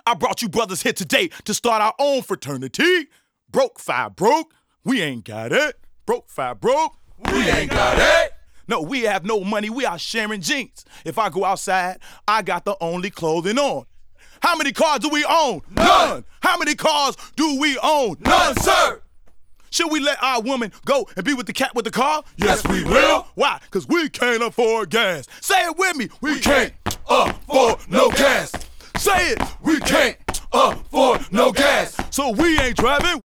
I brought you brothers here today to start our own fraternity. Broke, five broke, we ain't got it. Broke, five broke, we ain't got it. No, we have no money, we are sharing jeans. If I go outside, I got the only clothing on. How many cars do we own? None. How many cars do we own? None, sir. Should we let our woman go and be with the cat with the car? Yes, we will. Why? Because we can't afford gas. Say it with me. We can't afford no gas. Say it. We can't afford no gas. So we ain't driving.